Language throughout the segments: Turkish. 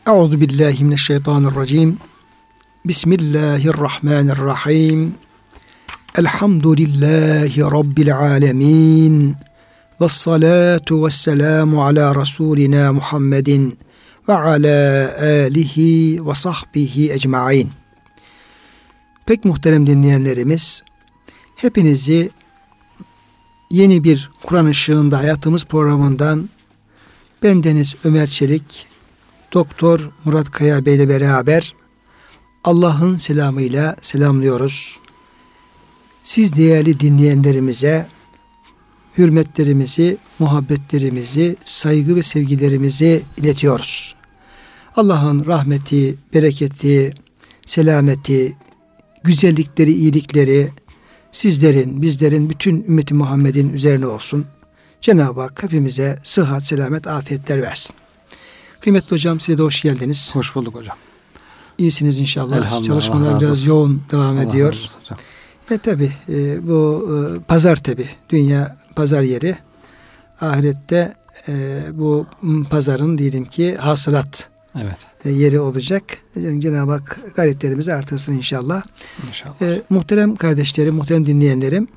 Euzu billahi mineşşeytanirracim. Bismillahirrahmanirrahim. Elhamdülillahi rabbil alamin. Ves salatu vesselamu ala rasulina Muhammedin ve ala alihi ve sahbihi ecmaîn. Pek muhterem dinleyenlerimiz, hepinizi yeni bir Kur'an ışığında hayatımız programından bendeniz Ömer Çelik, Doktor Murat Kaya Bey ile beraber Allah'ın selamıyla selamlıyoruz. Siz değerli dinleyenlerimize hürmetlerimizi, muhabbetlerimizi, saygı ve sevgilerimizi iletiyoruz. Allah'ın rahmeti, bereketi, selameti, güzellikleri, iyilikleri sizlerin, bizlerin, bütün ümmeti Muhammed'in üzerine olsun. Cenab-ı Hak hepimize sıhhat, selamet, afiyetler versin. Kıymetli hocam, size de hoş geldiniz. Hoş bulduk hocam. İyisiniz inşallah. Çalışmalar biraz yoğun devam ediyor. Tabi bu pazar tabi. Dünya pazar yeri. Ahirette bu pazarın diyelim ki hasılat yeri olacak. Cenab-ı Hak gayretlerimizi artırsın inşallah. Muhterem kardeşlerim, muhterem dinleyenlerim,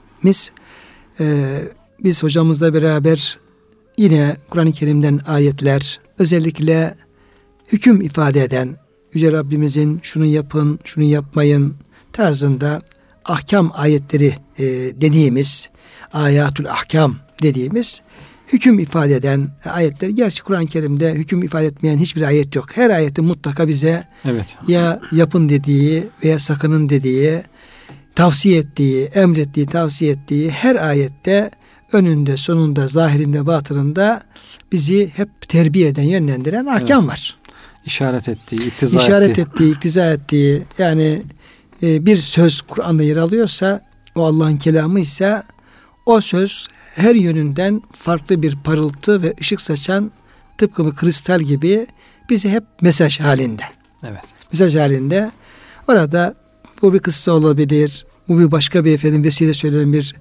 biz hocamızla beraber yine Kur'an-ı Kerim'den ayetler, özellikle hüküm ifade eden, Yüce Rabbimizin şunu yapın, şunu yapmayın tarzında ahkam ayetleri dediğimiz, ayatul ahkam dediğimiz hüküm ifade eden ayetler. Gerçi Kur'an-ı Kerim'de hüküm ifade etmeyen hiçbir ayet yok. Her ayetin mutlaka bize ya yapın dediği veya sakının dediği, tavsiye ettiği, emrettiği, tavsiye ettiği her ayette önünde, sonunda, zahirinde, batınında bizi hep terbiye eden, yönlendiren ahkam var. İşaret ettiği, iktiza ettiği, yani bir söz Kur'an'da yer alıyorsa, o Allah'ın kelamı ise o söz her yönünden farklı bir parıltı ve ışık saçan, tıpkı bir kristal gibi bizi hep mesaj halinde. Mesaj halinde. Orada bu bir kıssa olabilir, bu bir başka bir efendim vesile söylenen bir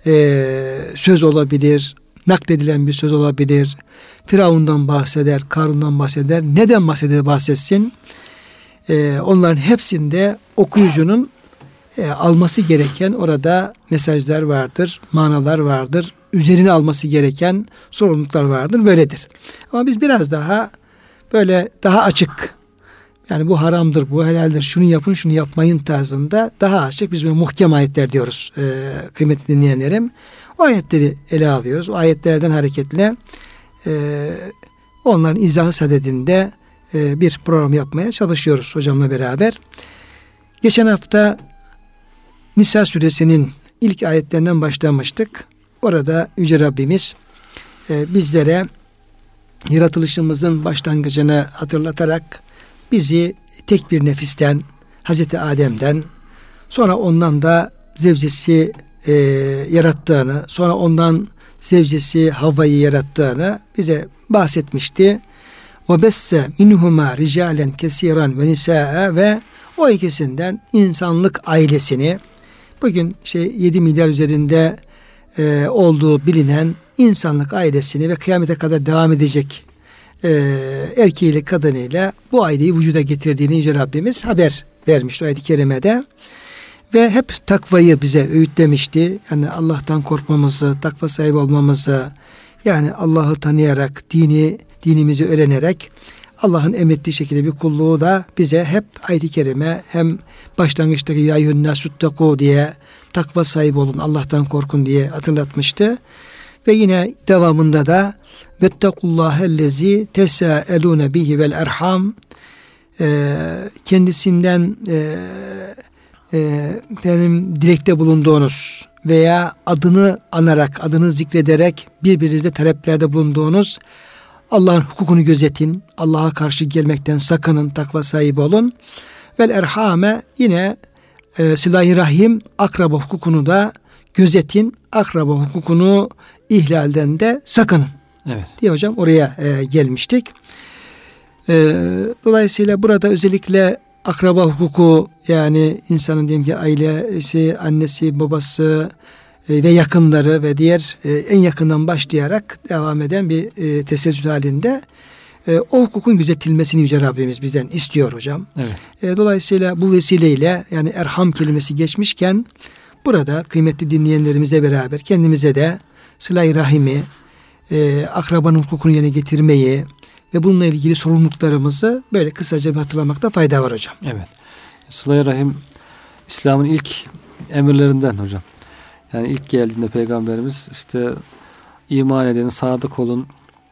söz olabilir, nakledilen bir söz olabilir. Firavundan bahseder, Karun'dan bahseder. Neden bahsetsin? Onların hepsinde okuyucunun alması gereken orada mesajlar vardır, manalar vardır. Üzerine alması gereken sorumluluklar vardır. Böyledir. Ama biz biraz daha böyle daha açık, yani bu haramdır, bu helaldir, şunu yapın, şunu yapmayın tarzında daha açık, biz böyle muhkem ayetler diyoruz kıymetli dinleyenlerim. O ayetleri ele alıyoruz. O ayetlerden hareketle onların izahı sadedinde bir program yapmaya çalışıyoruz hocamla beraber. Geçen hafta Nisa suresinin ilk ayetlerinden başlamıştık. Orada Yüce Rabbimiz bizlere yaratılışımızın başlangıcını hatırlatarak bizi tek bir nefisten, Hazreti Adem'den, sonra ondan da zevcesi yarattığını, sonra ondan zevcesi Havva'yı yarattığını bize bahsetmişti. وَبَسَّ مِنْهُمَا رِجَالًا كَسِيرًا وَنِسَاءً ve o ikisinden insanlık ailesini, bugün 7 milyar üzerinde olduğu bilinen insanlık ailesini ve kıyamete kadar devam edecek erkeğiyle kadınıyla bu aileyi vücuda getirdiğini Yüce Rabbimiz haber vermişti ayet-i kerimede. Ve hep takvayı bize öğütlemişti. Yani Allah'tan korkmamızı, takva sahibi olmamızı, yani Allah'ı tanıyarak, dinimizi öğrenerek Allah'ın emrettiği şekilde bir kulluğu da bize hep ayet-i kerime, hem başlangıçtaki ya eyyühennâsüttekû diye, takva sahibi olun, Allah'tan korkun diye hatırlatmıştı. Ve yine devamında da vettekullâhellezî tesâelûne bihi vel erham, kendisinden dilekte bulunduğunuz veya adını anarak, adını zikrederek birbirinizle taleplerde bulunduğunuz Allah'ın hukukunu gözetin, Allah'a karşı gelmekten sakının, takva sahibi olun. Vel erhame, yine silah-i rahim, akraba hukukunu da gözetin, akraba hukukunu ihlalden de sakının. Diye hocam oraya gelmiştik. Dolayısıyla burada özellikle akraba hukuku, yani insanın diyelim ki ailesi, annesi, babası ve yakınları ve diğer en yakından başlayarak devam eden bir teselsül halinde O hukukun gözetilmesini Yüce Rabbimiz bizden istiyor hocam. Evet. Dolayısıyla bu vesileyle yani erham kelimesi geçmişken burada kıymetli dinleyenlerimizle beraber kendimize de sıla-i rahimi, akrabanın hukukunu yerine getirmeyi ve bununla ilgili sorumluluklarımızı böyle kısaca bir hatırlamakta fayda var hocam. Evet. Sıla-i rahim İslam'ın ilk emirlerinden hocam. Yani ilk geldiğinde Peygamberimiz işte iman edin, sadık olun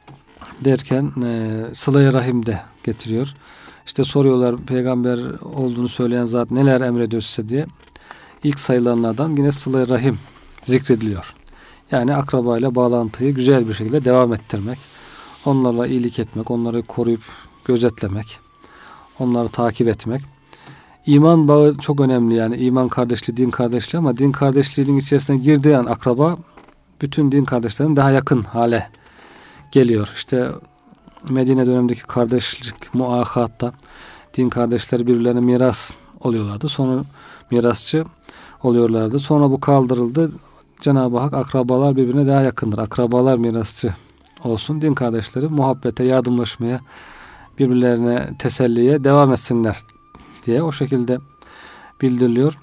derken sıla-i rahim de getiriyor. İşte soruyorlar peygamber olduğunu söyleyen zat neler emrediyor size diye. İlk sayılanlardan yine sıla-i rahim zikrediliyor. Yani akrabayla bağlantıyı güzel bir şekilde devam ettirmek. Onlarla iyilik etmek, onları koruyup gözetlemek, onları takip etmek. İman bağı çok önemli yani iman kardeşliği, din kardeşliği ama din kardeşliğinin içerisine girdiği an akraba bütün din kardeşlerinin daha yakın hale geliyor. İşte Medine dönemindeki kardeşlik muakatta din kardeşleri birbirlerine miras oluyorlardı. Sonra mirasçı oluyorlardı. Sonra bu kaldırıldı. Cenab-ı Hak akrabalar birbirine daha yakındır. Akrabalar mirasçı olsun. Din kardeşleri muhabbete, yardımlaşmaya, birbirlerine teselliye devam etsinler diye o şekilde bildiriliyor.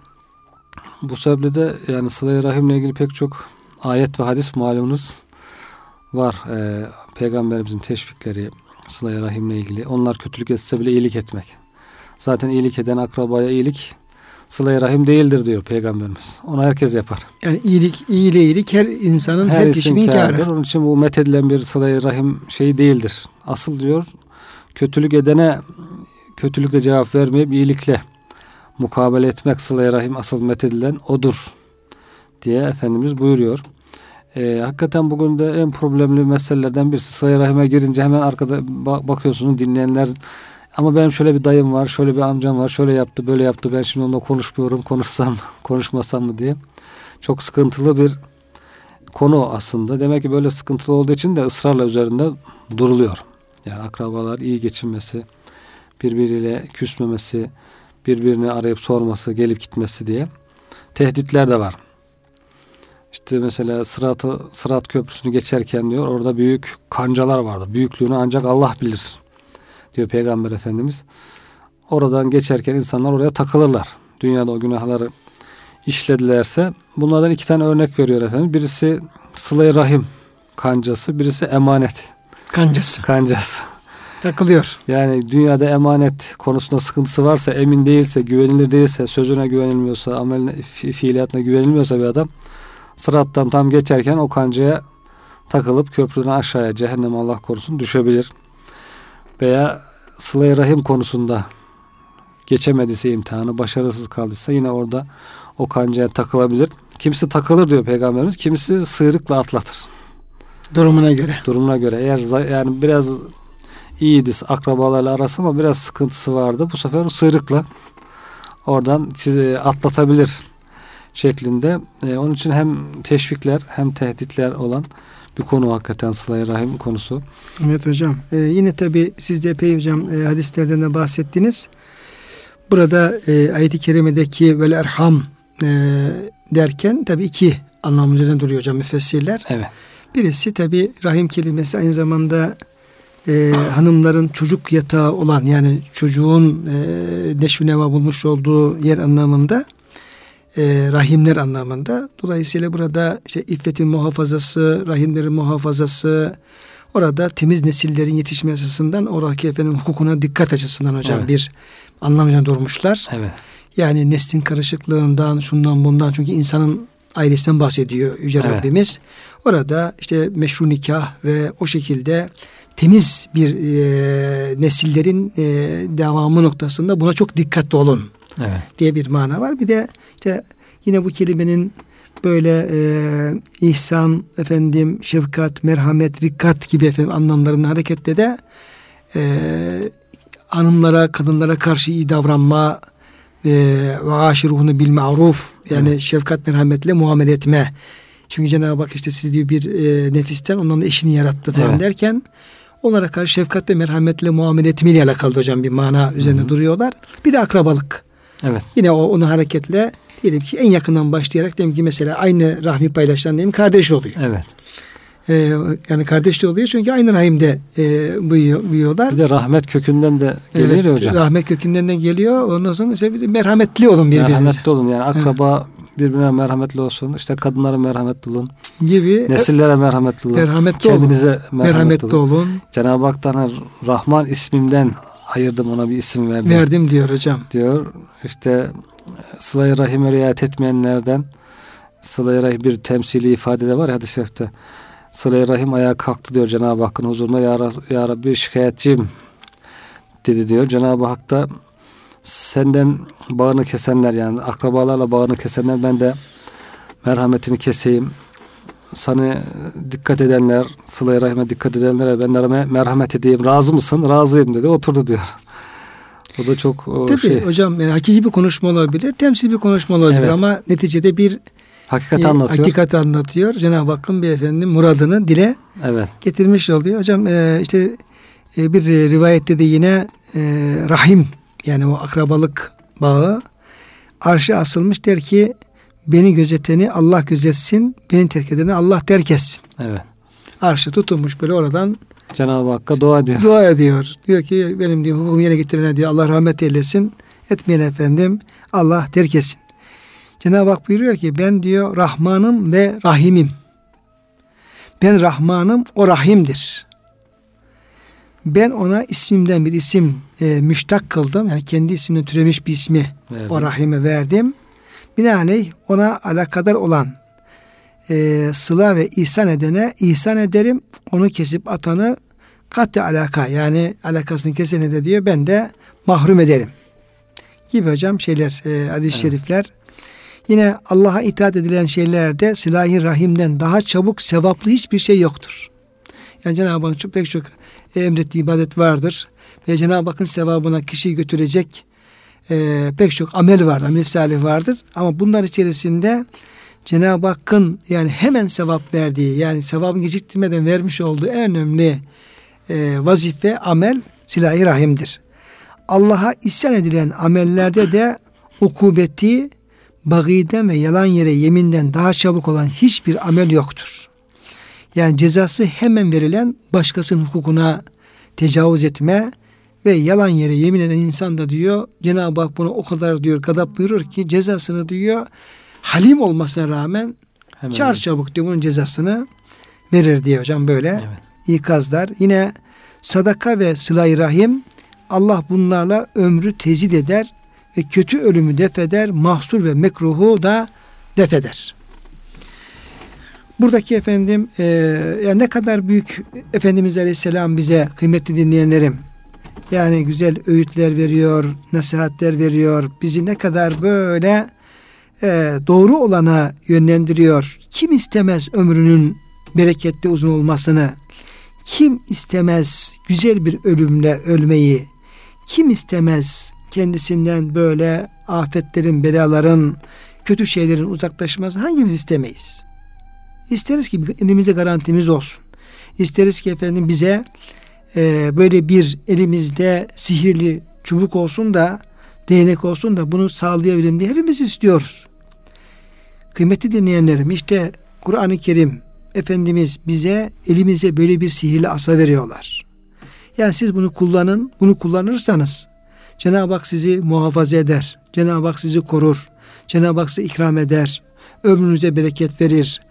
Bu sebeple de yani sıla-i rahimle ilgili pek çok ayet ve hadis malumunuz var. Peygamberimizin teşvikleri sıla-i rahimle ilgili. Onlar kötülük etse bile iyilik etmek. Zaten iyilik eden akrabaya iyilik sıla-i rahim değildir diyor Peygamberimiz. Onu herkes yapar. Yani iyilik her insanın, her kişinin kârı. Onun için bu methedilen bir sıla-i rahim şey değildir. Asıl diyor kötülük edene kötülükle cevap vermeyip iyilikle mukabele etmek sıla-i rahim asıl methedilen odur diye Efendimiz buyuruyor. Hakikaten bugün de en problemli meselelerden birisi sıla-i rahime girince hemen arkada bakıyorsunuz dinleyenler ama benim şöyle bir dayım var, şöyle bir amcam var, şöyle yaptı, böyle yaptı, ben şimdi onunla konuşmuyorum, konuşsam, konuşmasam mı diye. Çok sıkıntılı bir konu aslında. Demek ki böyle sıkıntılı olduğu için de ısrarla üzerinde duruluyor. Yani akrabalar iyi geçinmesi, birbiriyle küsmemesi, birbirini arayıp sorması, gelip gitmesi diye tehditler de var. İşte mesela Sırat Köprüsü'nü geçerken diyor orada büyük kancalar vardır. Büyüklüğünü ancak Allah bilir diyor Peygamber Efendimiz. Oradan geçerken insanlar oraya takılırlar. Dünyada o günahları işledilerse bunlardan 2 tane örnek veriyor efendim. Birisi sıla-i rahim kancası, birisi emanet kancası. Takılıyor. Yani dünyada emanet konusunda sıkıntısı varsa, emin değilse, güvenilir değilse, sözüne güvenilmiyorsa, ameline, fiiliyatına güvenilmiyorsa bir adam sırattan tam geçerken o kancaya takılıp köprüden aşağıya cehenneme Allah korusun düşebilir. Veya sıla-i rahim konusunda geçemediyse imtihanı, başarısız kaldıysa yine orada o kancaya takılabilir. Kimisi takılır diyor Peygamberimiz, kimisi sıyrıkla atlatır. Durumuna göre. Eğer yani biraz iyiydi akrabalarla arası ama biraz sıkıntısı vardı. Bu sefer o sıyrıkla oradan atlatabilir şeklinde. Onun için hem teşvikler hem tehditler olan bir konu hakikaten sıla-i rahim konusu. Evet hocam. Yine tabi siz de epey hocam hadislerden de bahsettiniz. Burada ayet-i kerimedeki vel erham derken tabi 2 anlam üzerine duruyor hocam müfessirler. Evet. Birisi tabi rahim kelimesi aynı zamanda hanımların çocuk yatağı olan yani çocuğun neşvi neva bulmuş olduğu yer anlamında, rahimler anlamında. Dolayısıyla burada işte iffetin muhafazası, rahimlerin muhafazası, orada temiz nesillerin yetişmesi açısından oradaki efendim hukukuna dikkat açısından hocam evet. Bir anlamda durmuşlar. Evet. Yani neslin karışıklığından, şundan bundan, çünkü insanın ailesinden bahsediyor Yüce evet. Rabbimiz. Orada işte meşru nikah ve o şekilde temiz bir nesillerin devamı noktasında buna çok dikkatli olun evet. diye bir mana var. Bir de işte yine bu kelimenin böyle ihsan, efendim şefkat, merhamet, rikkat gibi efendim anlamlarının hareketle de hanımlara, kadınlara karşı iyi davranma ve aşiruhunu bil ma'ruf yani evet. Şefkat, merhametle muamele etme. Çünkü Cenab-ı Hak işte siz diyor bir nefisten onların eşini yarattı falan evet. derken onlara karşı şefkat ve merhametle muamele etmeyle alakalı hocam bir mana üzerine duruyorlar. Bir de akrabalık. Evet. Yine onu hareketle diyelim ki en yakından başlayarak diyelim ki mesela aynı rahmi paylaşan diyelim kardeş oluyor. Evet. Yani kardeş de oluyor çünkü aynı rahimde büyüyorlar. Bir de rahmet kökünden de geliyor ya hocam. Rahmet kökünden de geliyor. Ondan sonra işte merhametli olun birbirinize. Merhametli olun yani akraba birbirine merhametli olsun. İşte kadınlara merhametli olun. Gibi. Nesillere merhametli olun. Kendinize merhametli olun. Cenab-ı Hak'tan Rahman ismimden ayırdım, ona bir isim verdim. Verdim diyor hocam. Diyor. İşte sıla-i rahime riayet etmeyenlerden, sıla-i rahim bir temsili ifade de var ya hadis-i şerifte. Sıla-i rahim ayağa kalktı diyor Cenab-ı Hakk'ın huzuruna, ya Rabbi şikayetçiyim dedi diyor. Cenab-ı Hak da senden bağını kesenler, yani akrabalarla bağını kesenler, ben de merhametimi keseyim. Sana dikkat edenler, sıla-i rahime dikkat edenlere ben merhamet edeyim. Razı mısın? Razıyım dedi. Oturdu diyor. O da çok tabii hocam hakiki bir konuşma olabilir, temsil bir konuşma olabilir ama neticede bir hakikati anlatıyor. Cenab-ı Hakk'ın bir muradını dile getirmiş oluyor. Hocam işte bir rivayette de yine rahim, yani o akrabalık bağı arşa asılmış, der ki beni gözeteni Allah gözetsin, beni terk edeni Allah terk etsin. Evet. Arşa tutulmuş böyle, oradan Cenab-ı Hakk'a dua ediyor. Dua ediyor. Diyor ki benim diyor hukumu yerine getirene diyor Allah rahmet eylesin. Etmeyen efendim Allah terk etsin. Cenab-ı Hak buyuruyor ki ben diyor Rahmanım ve Rahimim. Ben Rahmanım, o Rahim'dir. Ben ona ismimden bir isim müştak kıldım. Yani kendi ismine türemiş bir ismi o Rahim'e verdim. Binaenaleyh ona alakadar olan sıla ve ihsan edene ihsan ederim. Onu kesip atanı kat'i alaka, yani alakasını kesene de diyor ben de mahrum ederim. Gibi hocam şeyler, hadis-i şerifler. Yine Allah'a itaat edilen şeylerde sıla-i rahimden daha çabuk sevaplı hiçbir şey yoktur. Yani Cenab-ı Hakk'ın pek çok emrettiği ibadet vardır. Ve Cenab-ı Hakk'ın sevabına kişiyi götürecek pek çok amel vardır, amel salih vardır. Ama bunlar içerisinde Cenab-ı Hakk'ın yani hemen sevap verdiği, yani sevabını geciktirmeden vermiş olduğu en önemli vazife, amel silah-i rahimdir. Allah'a isyan edilen amellerde de ukubeti bagiden ve yalan yere yeminden daha çabuk olan hiçbir amel yoktur. Yani cezası hemen verilen başkasının hukukuna tecavüz etme ve yalan yere yemin eden insan da diyor Cenab-ı Hak bunu o kadar diyor gadap buyurur ki cezasını diyor halim olmasına rağmen çarçabuk diyor bunun cezasını verir diye hocam böyle ikazlar. Yine sadaka ve sıla-i rahim Allah bunlarla ömrü tezid eder ve kötü ölümü defeder, mahsur ve mekruhu da defeder. Buradaki efendim yani ne kadar büyük Efendimiz Aleyhisselam bize kıymetli dinleyenlerim, yani güzel öğütler veriyor, nasihatler veriyor, bizi ne kadar böyle doğru olana yönlendiriyor. Kim istemez ömrünün bereketli uzun olmasını? Kim istemez güzel bir ölümle ölmeyi? Kim istemez kendisinden böyle afetlerin, belaların, kötü şeylerin uzaklaşmasını? Hangimiz istemeyiz? İsteriz ki elimizde garantimiz olsun. İsteriz ki efendim bize böyle bir elimizde sihirli çubuk olsun da, değnek olsun da bunu sağlayabilirim diye hepimiz istiyoruz. Kıymetli dinleyenlerim, işte Kur'an-ı Kerim Efendimiz bize elimize böyle bir sihirli asa veriyorlar. Yani siz bunu kullanın, bunu kullanırsanız Cenab-ı Hak sizi muhafaza eder. Cenab-ı Hak sizi korur. Cenab-ı Hak size ikram eder. Ömrünüze bereket verir.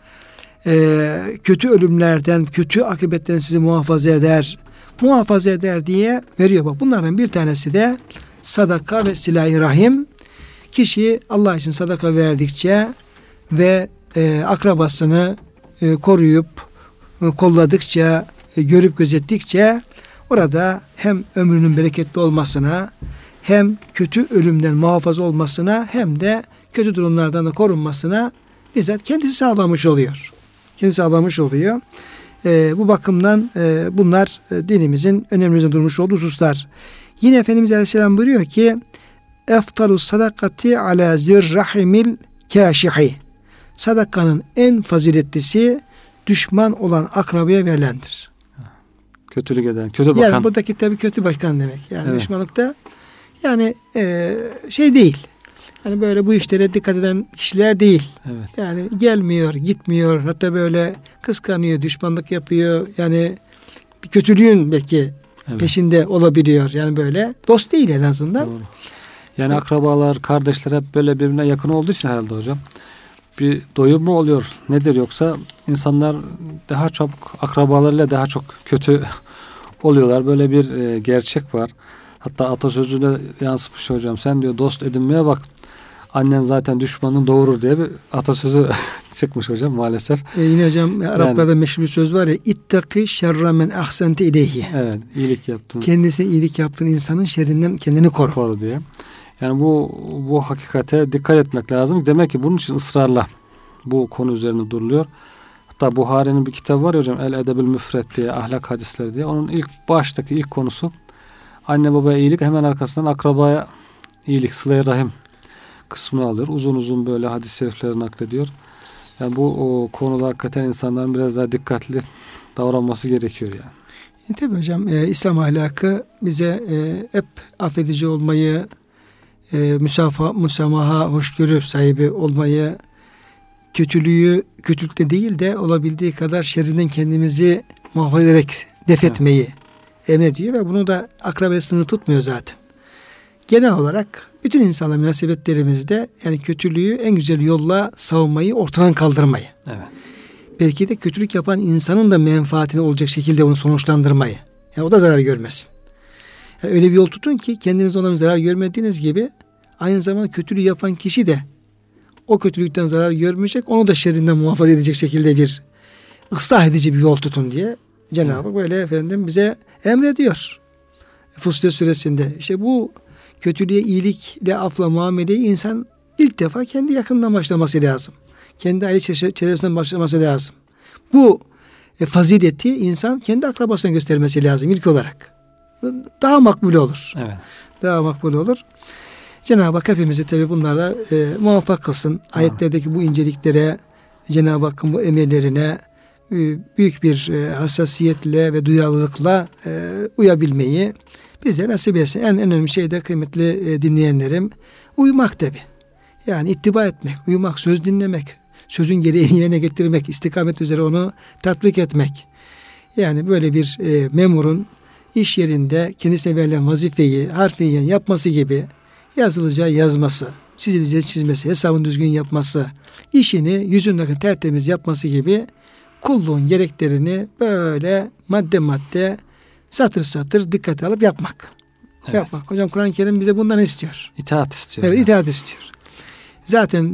Kötü ölümlerden, kötü akıbetten sizi muhafaza eder. Muhafaza eder diye veriyor. Bak bunlardan bir tanesi de sadaka ve silah-i rahim. Kişi Allah için sadaka verdikçe ve akrabasını koruyup kolladıkça, görüp gözettikçe orada hem ömrünün bereketli olmasına, hem kötü ölümden muhafaza olmasına, hem de kötü durumlardan da korunmasına bizzat kendisi sağlamış oluyor. Kendisi sağlamış oluyor. Bu bakımdan bunlar dinimizin önemli durmuş olduğu hususlar. Yine Efendimiz Aleyhisselam buyuruyor ki eftalu sadakati ala zirrahimil kâşihi. Sadakanın en faziletlisi düşman olan akrabaya verilendir. Kötülük eden, kötü bakan. Yani buradaki tabii kötü bakan demek. Yani düşmanlıkta yani şey değil. hani böyle bu işlere dikkat eden kişiler değil. Evet. Yani gelmiyor, gitmiyor, hatta böyle kıskanıyor, düşmanlık yapıyor. Yani bir kötülüğün belki peşinde olabiliyor. Yani böyle dost değil en azından. Doğru. Yani akrabalar, kardeşler hep böyle birbirine yakın olduğu için herhalde hocam. Bir doyum mu oluyor? Nedir yoksa insanlar daha çok akrabalarıyla daha çok kötü oluyorlar. Böyle bir gerçek var. Hatta atasözüne yansımış hocam. Sen diyor dost edinmeye bak. Annen zaten düşmanın doğurur diye bir atasözü çıkmış hocam maalesef. Yine hocam Araplarda meşhur bir söz var ya, ittaki şerre men ahsente ileyhi. Evet, iyilik yaptın. Kendisine iyilik yaptığın insanın şerrinden kendini koru. Koru diye. Yani bu hakikate dikkat etmek lazım. Demek ki bunun için ısrarla bu konu üzerine duruluyor. Hatta Buhari'nin bir kitabı var ya hocam, El Edebül Müfret diye, ahlak hadisleri diye. Onun ilk konusu anne babaya iyilik, hemen arkasından akrabaya iyilik, sıla-i rahim kısmını alıyor. Uzun uzun böyle hadis-i şerifleri naklediyor. Yani bu konuda hakikaten insanların biraz daha dikkatli davranması gerekiyor yani. Tabii hocam İslam ahlakı bize hep affedici olmayı, müsamaha, hoşgörü sahibi olmayı, kötülükte değil de olabildiği kadar şerrinden kendimizi muhafaza ederek def etmeyi emrediyor ve bunu da akrabaya sınırı tutmuyor zaten. Genel olarak bütün insanla münasebetlerimizde yani kötülüğü en güzel yolla savunmayı, ortadan kaldırmayı. Evet. Belki de kötülük yapan insanın da menfaatine olacak şekilde onu sonuçlandırmayı. Yani o da zarar görmesin. Yani öyle bir yol tutun ki kendiniz ona zarar görmediğiniz gibi aynı zamanda kötülüğü yapan kişi de o kötülükten zarar görmeyecek, onu da şerrinden muhafaza edecek şekilde bir ıslah edici bir yol tutun diye Cenab-ı Hak böyle efendim bize emrediyor. Fussilet suresinde işte bu kötülüğe iyilikle, afla muameleyi insan ilk defa kendi yakınından başlaması lazım. Kendi aile çevresinden başlaması lazım. Bu fazileti insan kendi akrabasına göstermesi lazım ilk olarak. Daha makbul olur. Evet. Daha makbul olur. Cenab-ı Hak hepimizi tabi bunlarla muvaffak kılsın. Ayetlerdeki bu inceliklere, Cenab-ı Hakk'ın bu emirlerine büyük bir hassasiyetle ve duyarlılıkla uyabilmeyi bize nasip etsin. En önemli şey de kıymetli dinleyenlerim, uyumak tabi. Yani ittiba etmek, uyumak, söz dinlemek, sözün gereğini yerine getirmek, istikamet üzere onu tatbik etmek. Yani böyle bir memurun iş yerinde kendisine verilen vazifeyi harfiyen yapması gibi, yazılacağı yazması, çizileceği çizmesi, hesabını düzgün yapması, işini yüzündeki tertemiz yapması gibi kulluğun gereklerini böyle madde madde, satır satır dikkate alıp yapmak. Evet. Yapmak. Hocam Kur'an-ı Kerim bize bundan istiyor. İtaat istiyor. Evet, itaat istiyor. Zaten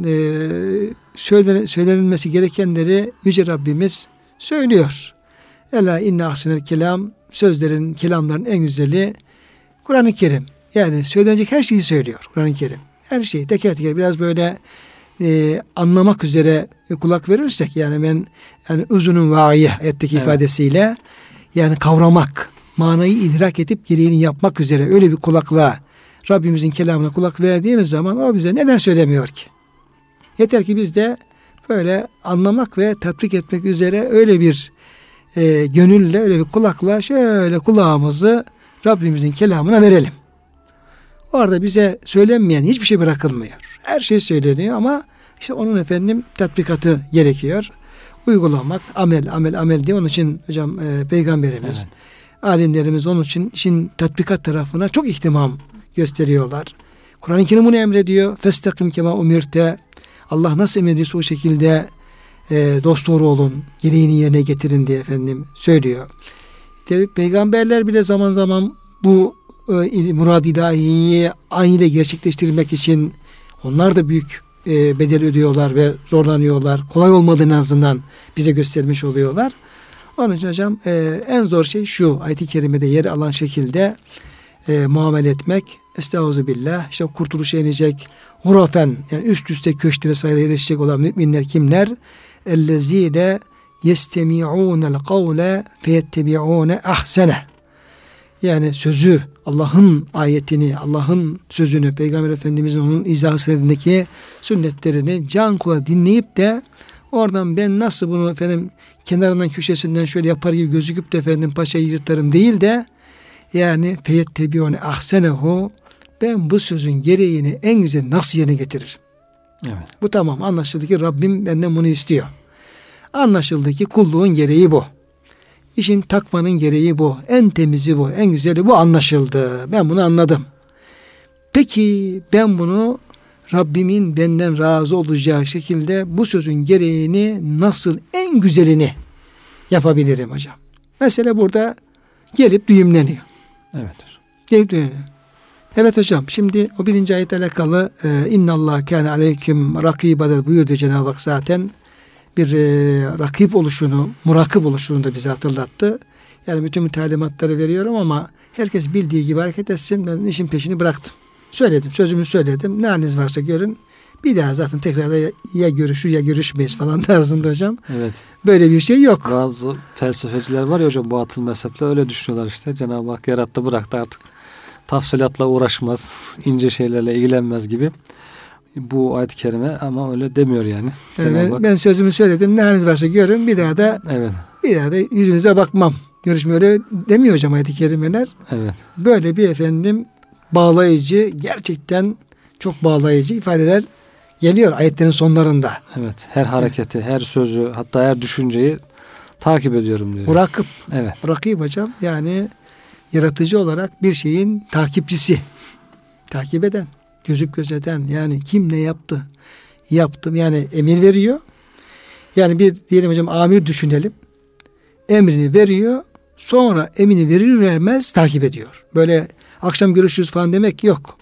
söylenilmesi gerekenleri Yüce Rabbimiz söylüyor. Ela inne ahsenel kelam, sözlerin, kelamların en güzeli Kur'an-ı Kerim. Yani söylenecek her şeyi söylüyor Kur'an-ı Kerim. Her şeyi teker teker biraz böyle anlamak üzere kulak verirsek, yani uzunun vahiye ayetteki ifadesiyle, yani kavramak, manayı idrak edip gereğini yapmak üzere öyle bir kulakla Rabbimizin kelamına kulak verdiğimiz zaman o bize neler söylemiyor ki? Yeter ki biz de böyle anlamak ve tatbik etmek üzere öyle bir gönülle, öyle bir kulakla şöyle kulağımızı Rabbimizin kelamına verelim. Orada bize söylenmeyen hiçbir şey bırakılmıyor. Her şey söyleniyor ama işte onun tatbikatı gerekiyor. Uygulamak, amel diye. Onun için hocam Peygamberimiz, alimlerimiz onun için işin tatbikat tarafına çok ihtimam gösteriyorlar. Kur'an-ı Kerim bunu emrediyor. Festakim kema umirte. Allah nasıl emrediyorsa o şekilde dosdoğru olun, gereğini yerine getirin diye söylüyor. İşte peygamberler bile zaman zaman bu murad-ı ilahiyi anıyla gerçekleştirmek için onlar da büyük bedel ödüyorlar ve zorlanıyorlar. Kolay olmadığını en azından bize göstermiş oluyorlar. Onun için hocam en zor şey şu, ayet-i kerimede yer alan şekilde muamele etmek. Estağfirullah, işte kurtuluşa inecek hurafen, yani üst üste köşklere sayıla erişecek olan müminler kimler? Ellezine yestemi'ûnel kavle feyettebi'ûne ahsene. Yani sözü, Allah'ın ayetini, Allah'ın sözünü, Peygamber Efendimiz'in onun izah senedindeki sünnetlerini can kulağı dinleyip de oradan ben nasıl bunu kenarından köşesinden şöyle yapar gibi gözüküp de paçayı yırtarım değil de, yani feyettebi'ûne ahsenehu, ben bu sözün gereğini en güzel nasıl yerine getiririm? Evet. Bu tamam, anlaşıldı ki Rabbim benden bunu istiyor. Anlaşıldı ki kulluğun gereği bu. İşin takvanın gereği bu. En temizi bu. En güzeli bu, anlaşıldı. Ben bunu anladım. Peki ben bunu Rabbimin benden razı olacağı şekilde bu sözün gereğini nasıl, en güzelini yapabilirim hocam? Mesele burada gelip düğümleniyor. Evet. Gelip düğümleniyor. Evet hocam, şimdi o 1. ayetle alakalı innallah kâne aleyküm rakîbe buyurdu Cenab-ı Hak zaten. Bir rakip oluşunu, murakip oluşunu da bize hatırlattı. Yani bütün talimatları veriyorum ama herkes bildiği gibi hareket etsin. Ben işin peşini bıraktım. Söyledim, sözümü söyledim. Ne haliniz varsa görün. Bir daha zaten tekrar ya görüşür ya görüşmeyiz falan tarzında hocam. Evet. Böyle bir şey yok. Bazı felsefeciler var ya hocam, batıl mezheple öyle düşünüyorlar işte. Cenab-ı Hak yarattı, bıraktı, artık tafsilatla uğraşmaz, ince şeylerle ilgilenmez gibi. Bu ayet-i kerime ama öyle demiyor yani. Evet, ben sözümü söyledim. Ne haliniz varsa görün. Bir daha da yüzünüze bakmam. Görüşme, öyle demiyor hocam ayet-i kerimeler. Evet. Böyle bir efendim bağlayıcı, gerçekten çok bağlayıcı ifadeler geliyor ayetlerin sonlarında. Evet. Her hareketi, her sözü, hatta her düşünceyi takip ediyorum diyor. Murakip. Evet. Rakip hocam, yani yaratıcı olarak bir şeyin takipçisi. Takip eden, gözüp gözeten, yani kim ne yaptı? Yaptım, yani emir veriyor. Yani bir diyelim hocam, amir düşünelim. Emrini veriyor. Sonra emrini verir vermez takip ediyor. Böyle akşam görüşürüz falan demek yok.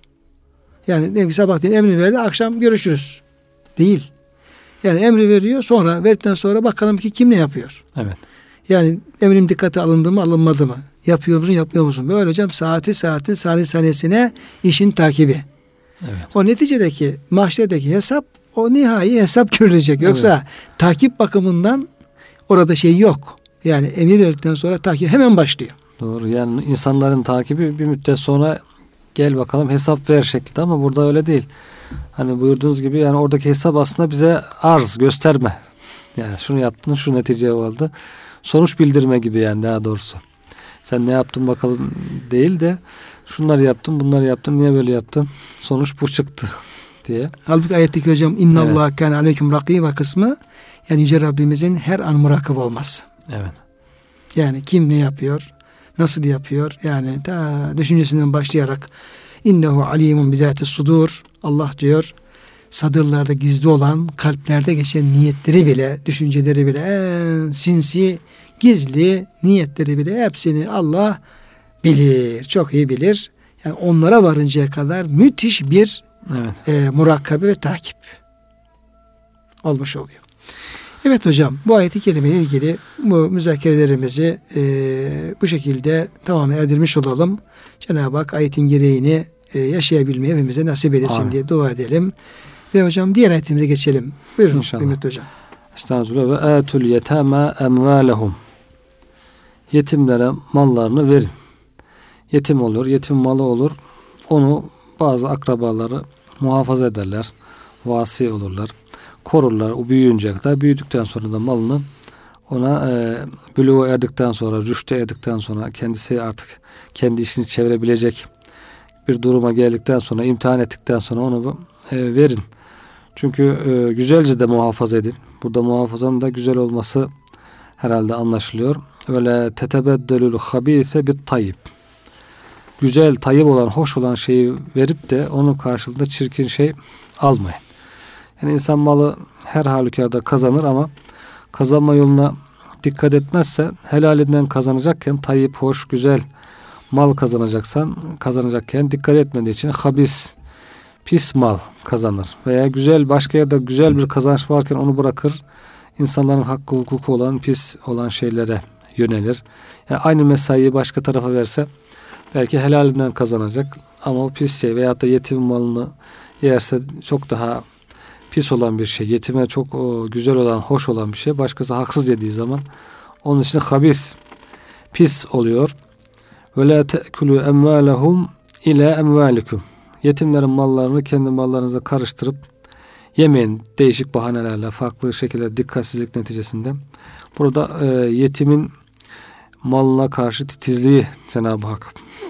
Yani sabahleyin emrini verdi, akşam görüşürüz değil. Yani emri veriyor, sonra verdikten sonra bakalım ki kim ne yapıyor. Evet. Yani emrim dikkate alındı mı, alınmadı mı? Yapıyor musun, yapmıyor musun? Böyle hocam saati saniye saniyesine işin takibi. Evet. O neticedeki mahşerdeki hesap, o nihai hesap görülecek. Yoksa takip bakımından orada şey yok. Yani emir verdikten sonra takip hemen başlıyor. Doğru. Yani insanların takibi bir müddet sonra gel bakalım hesap ver şeklinde, ama burada öyle değil. Hani buyurduğunuz gibi, yani oradaki hesap aslında bize arz, gösterme. Yani şunu yaptın, şu netice oldu. Sonuç bildirme gibi yani, daha doğrusu. Sen ne yaptın bakalım değil de, şunları yaptın, bunları yaptın, niye böyle yaptın? Sonuç bu çıktı diye. Halbuki ayetteki hocam innallah kâne aleyküm rakîbe kısmı, yani Yüce Rabbimizin her an murakip olması. Evet. Yani kim ne yapıyor, nasıl yapıyor, yani ta düşüncesinden başlayarak innehu alimun bizâtis sudur, Allah diyor sadırlarda gizli olan, kalplerde geçen niyetleri bile, düşünceleri bile, en sinsi gizli niyetleri bile hepsini Allah bilir, çok iyi bilir. Yani onlara varıncaya kadar müthiş bir murakabe ve takip olmuş oluyor. Evet hocam, bu ayet-i kerime ile ilgili bu müzakerelerimizi bu şekilde tamamen erdirmiş olalım. Cenab-ı Hak ayetin gereğini yaşayabilmeyi hepimize nasip eylesin diye dua edelim. Ve hocam diğer ayetimize geçelim. Buyurun Mehmet hocam. Estağfurullah. Ve atul yetama emvalehum. Yetimlere mallarını verin. Yetim olur, yetim malı olur. Onu bazı akrabaları muhafaza ederler. Vasi olurlar. Korurlar. O büyüyünceye kadar. Büyüdükten sonra da malını ona buluğa erdikten sonra, rüşte erdikten sonra, kendisi artık kendi işini çevirebilecek bir duruma geldikten sonra, imtihan ettikten sonra onu verin. Çünkü güzelce de muhafaza edin. Burada muhafazanın da güzel olması herhalde anlaşılıyor. Öyle tetebeddelül habise bit tayyib. Güzel, tayyib olan, hoş olan şeyi verip de onun karşılığında çirkin şey almayın. Yani insan malı her halükarda kazanır ama kazanma yoluna dikkat etmezse helalinden kazanacakken tayyib, hoş, güzel mal kazanacakken dikkat etmediği için habis, pis mal kazanır. Veya güzel, başka yerde güzel bir kazanç varken onu bırakır. İnsanların hakkı, hukuku olan, pis olan şeylere yönelir. Yani aynı mesaiyi başka tarafa verse belki helalinden kazanacak ama o pis şey veyahut da yetim malını yerse çok daha pis olan bir şey, yetime çok güzel olan, hoş olan bir şey başkası haksız yediği zaman onun için habis, pis oluyor. Ve la te'kulu emvalahum ila emvalikum. Yetimlerin mallarını kendi mallarınıza karıştırıp yemeyin, değişik bahanelerle, farklı şekilde dikkatsizlik neticesinde. Burada yetimin malına karşı titizliği Cenab-ı Hak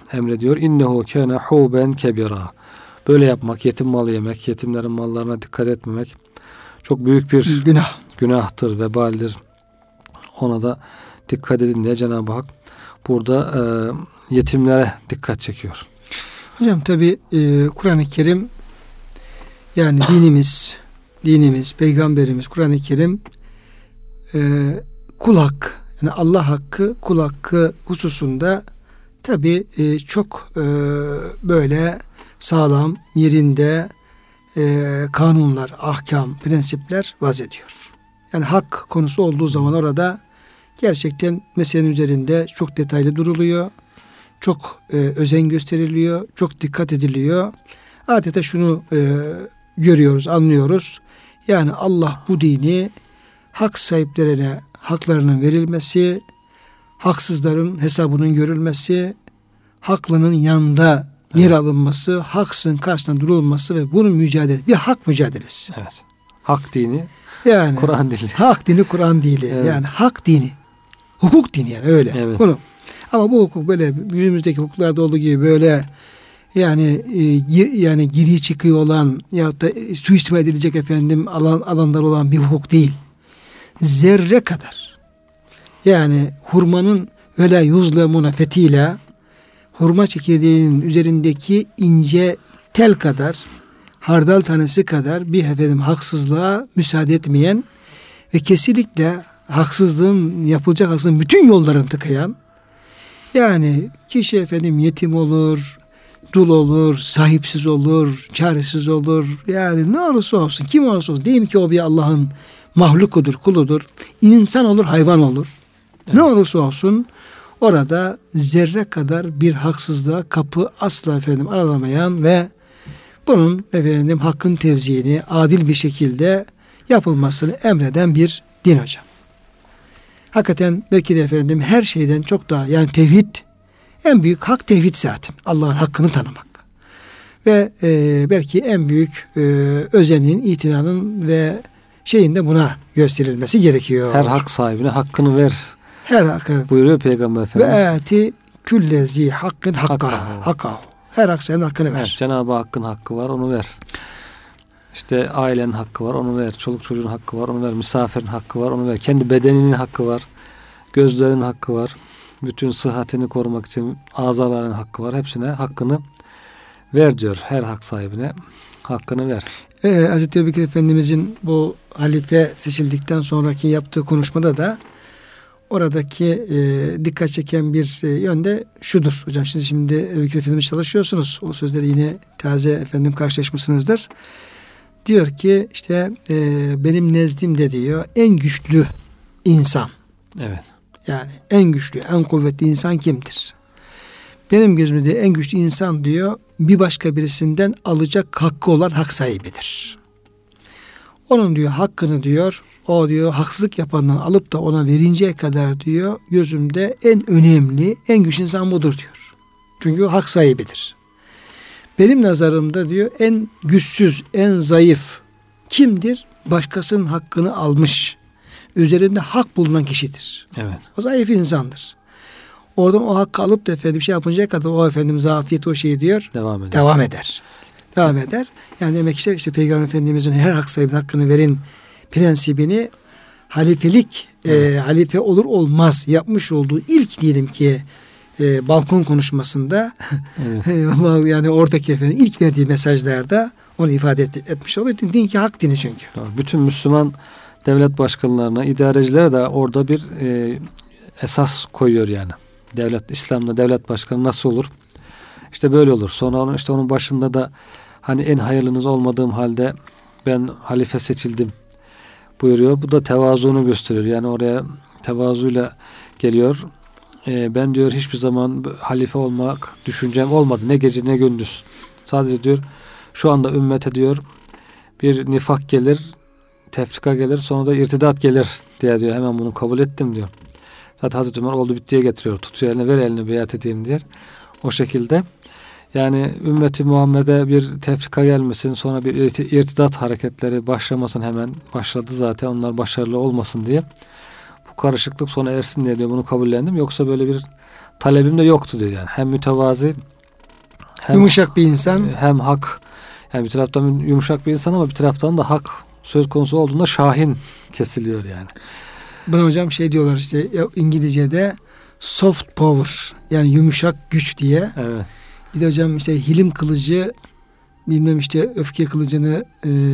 emrediyor. İnnehu kâne huben kebira. Böyle yapmak, yetim malı yemek, yetimlerin mallarına dikkat etmemek çok büyük bir günahtır, vebaldir. Ona da dikkat edin diye Cenab-ı Hak burada yetimlere dikkat çekiyor. Hocam tabi Kur'an-ı Kerim, yani dinimiz, peygamberimiz Kur'an-ı Kerim kul hakkı, yani Allah hakkı, kul hakkı hususunda tabi çok böyle sağlam, yerinde kanunlar, ahkam, prensipler vaz ediyor. Yani hak konusu olduğu zaman orada gerçekten meselenin üzerinde çok detaylı duruluyor. Çok özen gösteriliyor. Çok dikkat ediliyor. Adeta şunu görüyoruz, anlıyoruz. Yani Allah bu dini hak sahiplerine haklarının verilmesi, haksızların hesabının görülmesi, haklının yanında yer alınması, haksızın karşısında durulması ve bunun mücadelesi, bir hak mücadelesi. Evet. Hak dini, yani Kur'an dili. Hak dini, Kur'an dili. Evet. Yani hak dini. Hukuk dini yani öyle. Evet. Bunu. Ama bu hukuk böyle günümüzdeki hukuklarda olduğu gibi böyle yani giri çıkıyor olan ya da suistimal edilecek alanlar olan bir hukuk değil. Zerre kadar. Yani hurmanın vela yuzlemuna fetila, hurma çekirdeğinin üzerindeki ince tel kadar, hardal tanesi kadar bir haksızlığa müsaade etmeyen ve kesinlikle yapılacak haksızlığın bütün yollarını tıkayan, yani kişi yetim olur, dul olur, sahipsiz olur, çaresiz olur. Yani ne olursa olsun, kim olursa olsun, değil mi ki o bir Allah'ın mahlukudur, kuludur. İnsan olur, hayvan olur. Evet. Ne olursa olsun orada zerre kadar bir haksızlığa kapı asla aralamayan ve bunun hakkın tevziğini adil bir şekilde yapılmasını emreden bir din hocam. Hakikaten belki de her şeyden çok daha, yani tevhid, en büyük hak tevhid zaten. Allah'ın hakkını tanımak. Ve belki en büyük özenin, itinanın ve şeyin de buna gösterilmesi gerekiyor. Her hak sahibine hakkını ver. Her hakkı. Buyuruyor Peygamber Efendimiz. Ve ati küllezi hakkın hakkahu. Her hak sahibine hakkını ver. Evet, Cenab-ı Hakk'ın hakkı var, onu ver. İşte ailenin hakkı var, onu ver. Çoluk çocuğun hakkı var, onu ver. Misafirin hakkı var, onu ver. Kendi bedeninin hakkı var. Gözlerinin hakkı var. Bütün sıhhatini korumak için azaların hakkı var. Hepsine hakkını ver diyor. Her hak sahibine hakkını ver. Hazreti Ebubekir Efendimizin bu halife seçildikten sonraki yaptığı konuşmada da oradaki dikkat çeken bir yönde şudur. Hocam şimdi Ebubekir Efendimiz çalışıyorsunuz. O sözleri yine taze karşılaşmışsınızdır. Diyor ki işte benim nezdimde diyor en güçlü insan. Evet. Yani en güçlü, en kuvvetli insan kimdir? Benim gözümde en güçlü insan diyor bir başka birisinden alacak hakkı olan hak sahibidir. Onun diyor hakkını diyor o diyor haksızlık yapandan alıp da ona verinceye kadar diyor gözümde en önemli, en güçlü insan budur diyor. Çünkü o hak sahibidir. Benim nazarımda diyor en güçsüz, en zayıf kimdir? Başkasının hakkını almış, üzerinde hak bulunan kişidir. Evet. O zayıf insandır. Oradan o hakkı alıp da bir şey yapıncaya kadar o zafiyeti o şeyi diyor devam eder. Yani demek işte Peygamber Efendimizin her hak sahibinin hakkını verin prensibini halifelik halife olur olmaz yapmış olduğu ilk diyelim ki balkon konuşmasında yani oradaki ilk verdiği mesajlarda onu ifade etmiş oluyor. Din ki hak dini çünkü. Bütün Müslüman devlet başkanlarına, idarecilere de orada bir esas koyuyor yani. İslam'da devlet başkanı nasıl olur? İşte böyle olur. Sonra onun başında da hani en hayırlınız olmadığım halde ben halife seçildim buyuruyor. Bu da tevazuunu gösteriyor. Yani oraya tevazuyla geliyor. Ben diyor hiçbir zaman halife olmak düşüncem olmadı. Ne gece ne gündüz. Sadece diyor şu anda ümmete diyor bir nifak gelir, tefrika gelir, sonra da irtidat gelir diye diyor. Hemen bunu kabul ettim diyor. Zaten Hazreti Ömer oldu bittiye getiriyor. Tutuyor eline, ver elini beyat edeyim diye. O şekilde yani ümmeti Muhammed'e bir tefrika gelmesin, sonra bir irtidat hareketleri başlamasın, hemen başladı zaten, onlar başarılı olmasın diye. Bu karışıklık sona ersin diye diyor, bunu kabullendim. Yoksa böyle bir talebim de yoktu diyor yani. Hem mütevazi, hem yumuşak bir insan. Hem hak, yani bir taraftan yumuşak bir insan ama bir taraftan da hak söz konusu olduğunda şahin kesiliyor yani. Buna hocam şey diyorlar işte İngilizce'de soft power, yani yumuşak güç diye. Evet. Bir de hocam işte hilim kılıcı, bilmem işte öfke kılıcını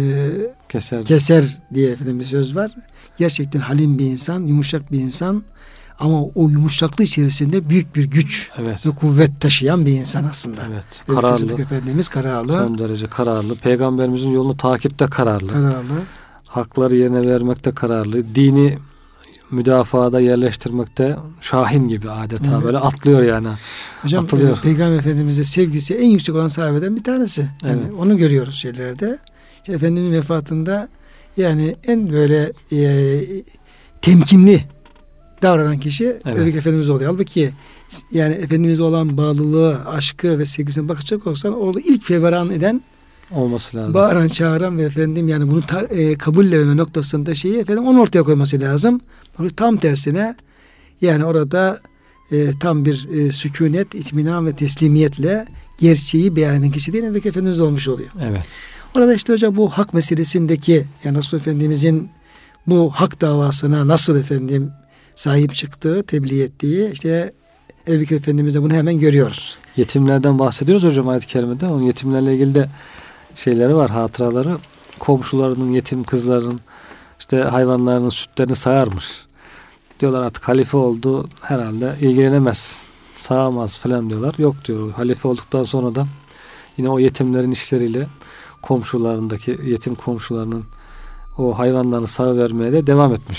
keser diye efendim bir söz var. Gerçekten halim bir insan, yumuşak bir insan ama o yumuşaklığı içerisinde büyük bir güç ve kuvvet taşıyan bir insan aslında. Evet. Kararlı. Efendimiz kararlı. Son derece kararlı. Peygamberimizin yolunu takipte kararlı. Hakları yerine vermekte kararlı. Dini müdafaada yerleştirmekte şahin gibi adeta böyle atlıyor yani. Hocam Peygamber Efendimiz'e sevgisi en yüksek olan sahabeden bir tanesi. Yani onu görüyoruz şeylerde. İşte Efendimiz'in vefatında yani en böyle temkinli davranan kişi Efendimiz oluyor. Halbuki yani Efendimiz'e olan bağlılığı, aşkı ve sevgisine bakacak olursan orada ilk feveran eden olması lazım. Bağıran, çağıran ve efendim yani bunu kabullenme noktasında şeyi efendim onu ortaya koyması lazım. Tam tersine yani orada tam bir sükunet, itminan ve teslimiyetle gerçeği beyan eden kişi değil mi? Efendimiz olmuş oluyor. Evet. Orada işte hocam bu hak meselesindeki yani Resulullah Efendimizin bu hak davasına nasıl efendim sahip çıktığı, tebliğ ettiği işte Ebu Bekir Efendimiz'de bunu hemen görüyoruz. Yetimlerden bahsediyoruz hocam ayet-i kerimede. Onun yetimlerle ilgili de şeyleri var, hatıraları. Komşularının, yetim kızlarının işte hayvanlarının sütlerini sağarmış. Diyorlar artık halife oldu, herhalde ilgilenemez, sağamaz falan diyorlar. Yok diyor, halife olduktan sonra da yine o yetimlerin işleriyle komşularındaki yetim komşularının o hayvanlarını sağıvermeye de devam etmiş.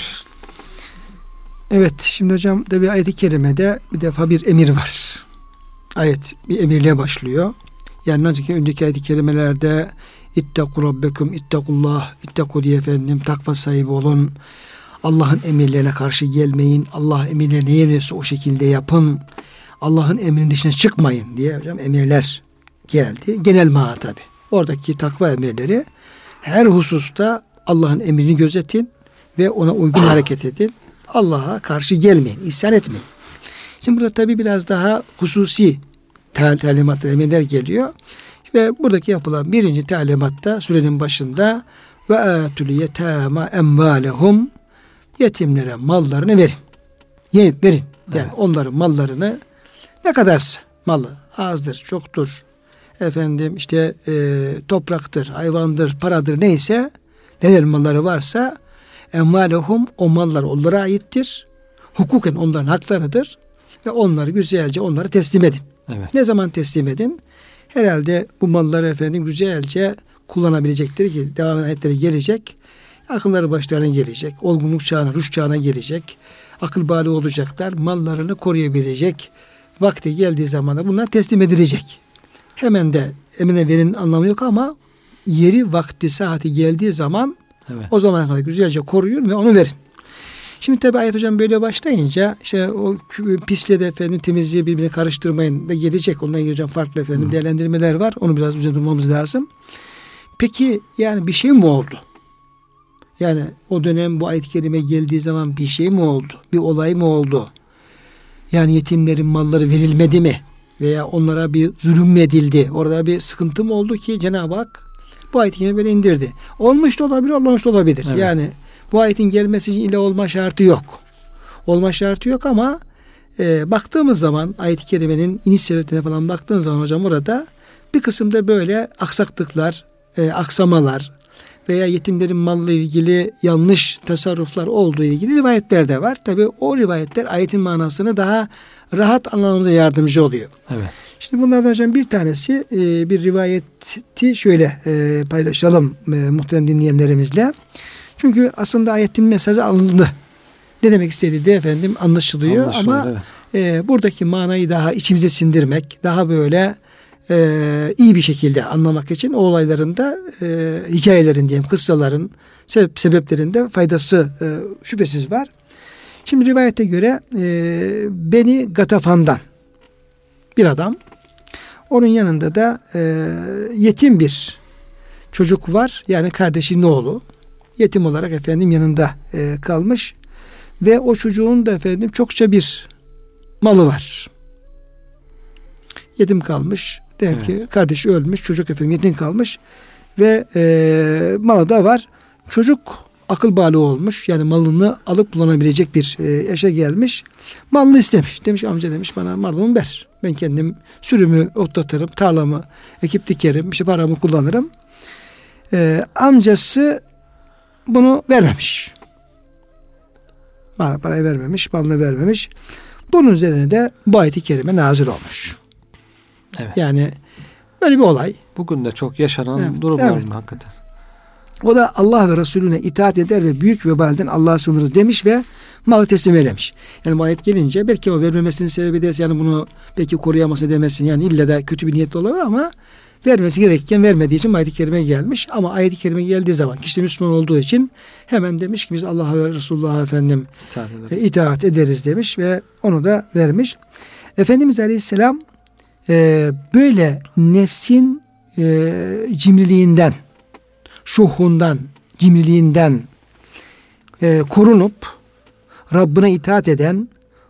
Evet, şimdi hocam da bir ayet-i kerimede bir defa bir emir var. Ayet bir emirle başlıyor. Yani önceki ayet-i kerimelerde İttekû rabbekum, ittekullah, ittekû diye efendim takva sahibi olun. Allah'ın emirlerine karşı gelmeyin. Allah emirleri ne yerse o şekilde yapın. Allah'ın emrinin dışına çıkmayın diye hocam emirler geldi. Genel mana tabi. Oradaki takva emirleri her hususta Allah'ın emrini gözetin ve ona uygun hareket edin. Allah'a karşı gelmeyin, isyan etmeyin. Şimdi burada tabi biraz daha hususi talimatlar, emirler geliyor. Ve buradaki yapılan birinci talimatta surenin başında ve atul yetama emvalehum, yetimlere mallarını verin. Verin. Yani onların mallarını ne kadarsa, malı azdır, çoktur. Efendim işte topraktır, hayvandır, paradır, neyse neler malları varsa emvalehum, o mallar onlara aittir. Hukuken onların haklarıdır ve onları güzelce onları teslim edin. Evet. Ne zaman teslim edin? Herhalde bu malları efendim güzelce kullanabilecektir ki devam eden ayetleri gelecek. Akılları başlarına gelecek. Olgunluk çağına, rüşt çağına gelecek. Akıl bali olacaklar. Mallarını koruyabilecek. Vakti geldiği zaman da bunlar teslim edilecek. Hemen de emine verin anlamı yok ama yeri, vakti, saati geldiği zaman o zamana kadar güzelce koruyun ve onu verin. Şimdi tabi ayet hocam böyle başlayınca işte o pisle de efendim temizliği birbirine karıştırmayın da gelecek. Onunla ilgili hocam farklı efendim değerlendirmeler var. Onu biraz üzerine durmamız lazım. Peki yani bir şey mi oldu? Yani o dönem bu ayet-i kerime geldiği zaman bir şey mi oldu? Bir olay mı oldu? Yani yetimlerin malları verilmedi mi? Veya onlara bir zulüm mü edildi? Orada bir sıkıntı mı oldu ki Cenab-ı Hak bu ayet-i kerime böyle indirdi? Olmuş da olabilir, olmamış da olabilir. Evet. Yani bu ayetin gelmesi için ile olma şartı yok. Olma şartı yok ama baktığımız zaman ayet-i kerimenin iniş sebeplerine falan baktığımız zaman hocam orada bir kısımda böyle aksaklıklar, aksamalar veya yetimlerin malla ilgili yanlış tasarruflar olduğu ilgili rivayetler de var. Tabi o rivayetler ayetin manasını daha rahat anlamamıza yardımcı oluyor. Evet. Şimdi bunlardan hocam bir tanesi bir rivayeti şöyle paylaşalım muhterem dinleyenlerimizle. Çünkü aslında ayetin mesajı alındı. Ne demek istediği de efendim anlaşılıyor ama buradaki manayı daha içimize sindirmek, daha böyle iyi bir şekilde anlamak için o olayların da hikayelerin diyeyim, kıssaların sebeplerinde faydası şüphesiz var. Şimdi rivayete göre Beni Gatafan'dan bir adam, onun yanında da yetim bir çocuk var. Yani kardeşinin oğlu. Yetim olarak efendim yanında kalmış ve o çocuğun da efendim çokça bir malı var. yetim kalmış. Diyelim ki kardeşi ölmüş, çocuk yetim kalmış ve malı da var. Çocuk akıl bali olmuş. Yani malını alıp kullanabilecek bir yaşa gelmiş. Malını istemiş. Demiş amca demiş bana malımı ver. Ben kendim sürümü otlatırım, tarlamı ekip dikerim, işte paramı kullanırım. Amcası bunu vermemiş. Parayı vermemiş, malını vermemiş. Bunun üzerine de bu ayet-i kerime nazil olmuş. Evet. Yani böyle bir olay. Bugün de çok yaşanan durumlar evet. hakikaten. O da Allah ve Resulüne itaat eder ve büyük vebalden Allah'a sığınırız demiş ve malı teslim eylemiş. Yani bu ayet gelince belki o vermemesinin sebebi de yani bunu belki koruyamasa demesin. Yani illa da kötü bir niyetli olabilir ama vermesi gerekirken vermediği için ayet-i kerime gelmiş. Ama ayet-i kerime geldiği zaman kişi Müslüman olduğu için hemen demiş ki biz Allah'a ve Resulullah'a efendim itaat ederiz demiş ve onu da vermiş. Efendimiz Aleyhisselam böyle nefsin cimriliğinden, şuhundan, cimriliğinden korunup Rabbine itaat eden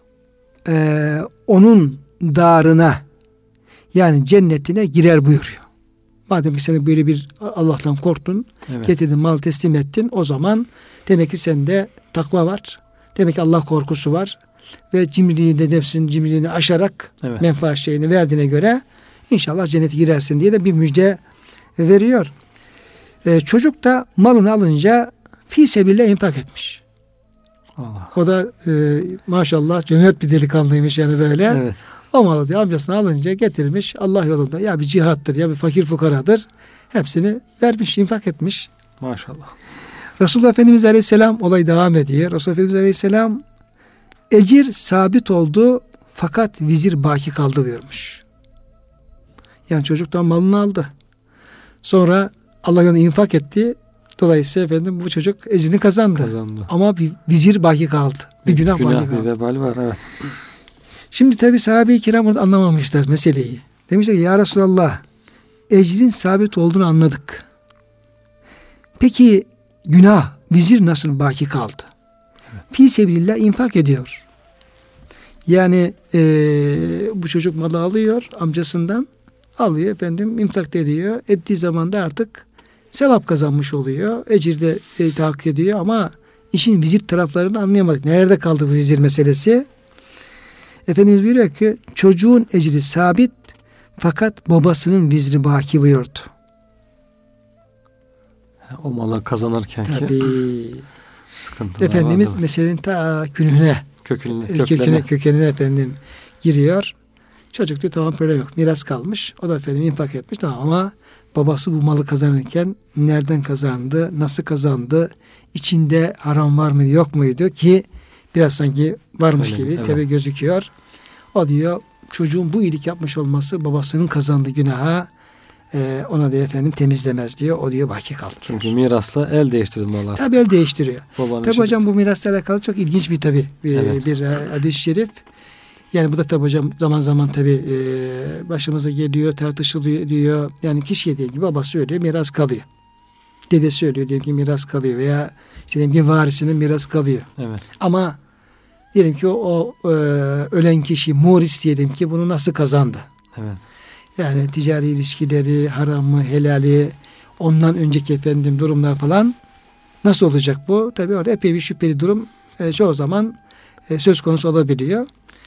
onun darına yani cennetine girer buyuruyor. Madem ki sen böyle bir Allah'tan korktun, getirdin mal teslim ettin, o zaman demek ki sende takva var. Demek ki Allah korkusu var. Ve cimriliğinde nefsin cimriliğini aşarak menfaat şeyini verdiğine göre inşallah cennete girersin diye de bir müjde veriyor. Çocuk da malını alınca fi sebillah infak etmiş. Allah. O da maşallah cömert bir delikanlıymış yani böyle. Evet. O malı diyor amcasını alınca getirmiş Allah yolunda. Ya bir cihattır ya bir fakir fukaradır. Hepsini vermiş, infak etmiş. Maşallah. Resulullah Efendimiz Aleyhisselam olay devam ediyor. Resulullah Efendimiz Aleyhisselam ecir sabit oldu fakat vizir baki kaldı buyurmuş. Yani çocuktan malını aldı. Sonra Allah yolunda infak etti. Dolayısıyla efendim bu çocuk ecrini kazandı. Ama bir vizir baki kaldı. Bir günah baki kaldı. Bir vebal var evet. Şimdi tabi sahabe-i kiram orada anlamamışlar meseleyi. Demişler ki ya Resulallah ecrin sabit olduğunu anladık. Peki günah, vizir nasıl baki kaldı? Evet. Fi sebilillah infak ediyor. Yani bu çocuk malı alıyor amcasından, alıyor efendim infak ediyor. Ettiği zaman da artık sevap kazanmış oluyor. Ecir de tahakkuk ediyor ama işin vizir taraflarını anlayamadık. Nerede kaldı bu vizir meselesi? Efendimiz buyuruyor ki çocuğun ecri sabit fakat babasının vizri baki buyurdu. O malı kazanırken tabii sıkıntı. Efendimiz meselenin ta künhüne, kökenine efendim giriyor. Çocuk diyor tamam problem yok. Miras kalmış. O da efendim infak etmiş tamam ama babası bu malı kazanırken nereden kazandı, nasıl kazandı, içinde haram var mıydı yok muydu ki biraz sanki varmış öyle, gibi tabi gözüküyor. O diyor çocuğun bu iyilik yapmış olması babasının kazandığı günaha ona diyor efendim temizlemez diyor. O diyor baki kalır. Çünkü mirasla el değiştirmiyorlar. Tabi el değiştiriyor. Tabi hocam bu mirasla alakalı çok ilginç bir tabi bir hadis-i şerif. Yani bu da tabi hocam zaman zaman tabi başımıza geliyor, tartışılıyor diyor. Yani kişiye diyelim ki babası ölüyor, miras kalıyor. Dedesi ölüyor diyelim ki miras kalıyor veya işte diyelim ki varisinin miras kalıyor. Evet. Ama diyelim ki o ölen kişi muris diyelim ki bunu nasıl kazandı? Evet. Yani ticari ilişkileri, haramı, helali, ondan önceki efendim durumlar falan nasıl olacak bu? Tabii orada epey bir şüpheli durum çoğu zaman söz konusu olabiliyor.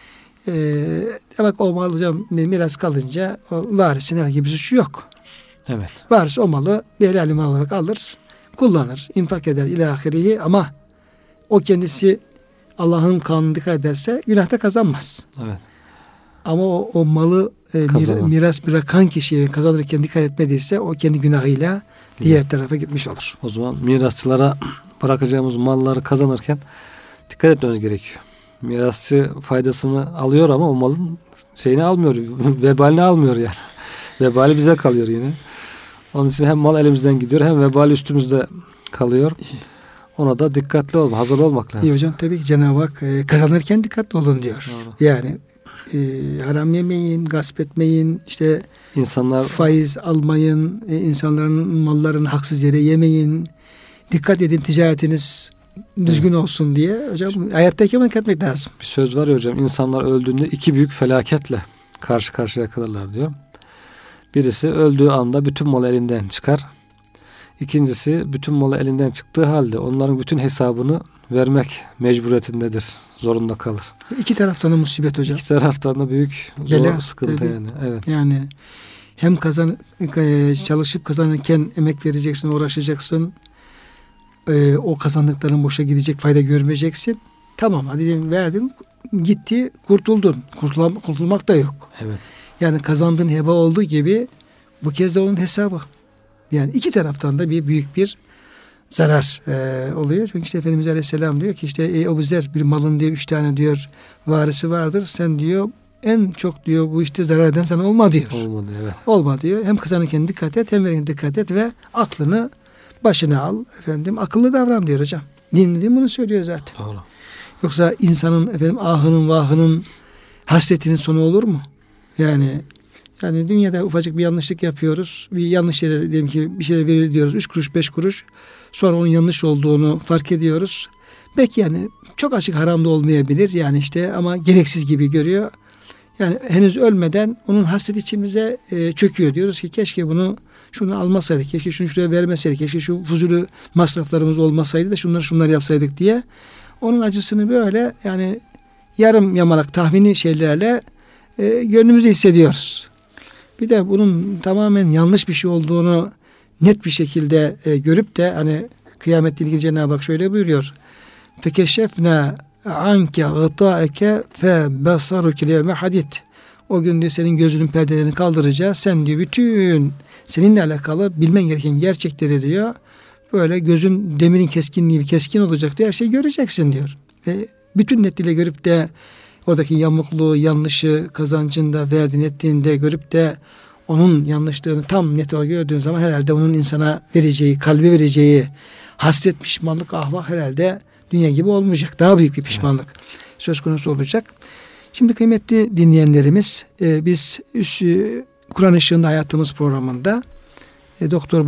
Demek o mal hocam miras kalınca o varisin herhangi bir suçu yok. Evet. Varis o malı bir helal mal olarak alır, kullanır, infak eder ilahirihi ama o kendisi Allah'ın kanunu dikkat ederse günahta kazanmaz. Evet. Ama o malı miras bırakan kişiye kazanırken dikkat etmediyse o kendi günahıyla diğer tarafa gitmiş olur. O zaman mirasçılara bırakacağımız malları kazanırken dikkat etmemiz gerekiyor. Mirasçı faydasını alıyor ama o malın şeyini almıyor. Vebalini almıyor yani. Vebali bize kalıyor yine. Onun için hem mal elimizden gidiyor hem vebali üstümüzde kalıyor. Ona da dikkatli olmak, hazır olmak lazım. İyi hocam tabii ki Cenab-ı Hak kazanırken dikkatli olun diyor. Doğru. Yani haram yemeyin, gasp etmeyin, işte insanlar faiz almayın, insanların mallarını haksız yere yemeyin. Dikkat edin ticaretiniz düzgün olsun diye. Hocam hayattayken dikkat etmek lazım. Bir söz var ya hocam, insanlar öldüğünde iki büyük felaketle karşı karşıya kalırlar diyor. Birisi öldüğü anda bütün mal elinden çıkar. İkincisi bütün malı elinden çıktığı halde onların bütün hesabını vermek mecburiyetindedir. Zorunda kalır. İki taraftan da musibet hocam. İki taraftan da büyük zor sıkıntı tabii. Yani. Evet. Yani hem çalışıp kazanırken emek vereceksin, uğraşacaksın. O kazandıkların boşa gidecek, fayda görmeyeceksin. Tamam hadi verdin, gitti, kurtuldun. Kurtulmak da yok. Evet. Yani kazandığın heba olduğu gibi bu kez de onun hesabı. Yani iki taraftan da büyük bir zarar oluyor. Çünkü işte Efendimiz Aleyhisselam diyor ki işte Ebu Zer bir malın diyor 3 tane diyor varisi vardır. Sen diyor en çok diyor bu işte zarar eden sana olma diyor. Olmadı evet. Olma diyor. Hem kazanırken dikkat et hem verirken dikkat et ve aklını başına al. Efendim akıllı davran diyor hocam. Din bunu söylüyor zaten. Doğru. Yoksa insanın ahının vahının hasretinin sonu olur mu? Yani dünyada ufacık bir yanlışlık yapıyoruz. Bir yanlış yere diyelim ki bir şeyler veriyoruz. 3 kuruş 5 kuruş. Sonra onun yanlış olduğunu fark ediyoruz. Belki yani çok açık haram da olmayabilir. Yani işte ama gereksiz gibi görüyor. Yani henüz ölmeden onun hasreti içimize çöküyor. Diyoruz ki keşke şunu almasaydık. Keşke şunu şuraya vermeseydik. Keşke şu fuzuli masraflarımız olmasaydı da şunları yapsaydık diye. Onun acısını böyle yani yarım yamalak tahmini şeylerle gönlümüzde hissediyoruz. Bir de bunun tamamen yanlış bir şey olduğunu net bir şekilde görüp de hani kıyametle ilgili Cenab-ı Hak şöyle buyuruyor. Fekeşefna anke gıtaeke fe besaruke levme hadid. O gün diyor senin gözünün perdelerini kaldıracağız. Sen diyor bütün seninle alakalı bilmen gereken gerçekleri diyor. Böyle gözün demirin keskinliği gibi keskin olacak diyor. Her şeyi göreceksin diyor. Ve bütün netliğiyle görüp de oradaki yamukluğu, yanlışı, kazancında verdiğin ettiğinde görüp de onun yanlışlığını tam net olarak gördüğün zaman herhalde onun insana vereceği, kalbi vereceği hasret, pişmanlık, ahvah herhalde dünya gibi olmayacak. Daha büyük bir pişmanlık söz konusu olacak. Şimdi kıymetli dinleyenlerimiz biz Kur'an Işığında Hayatımız programında Doktor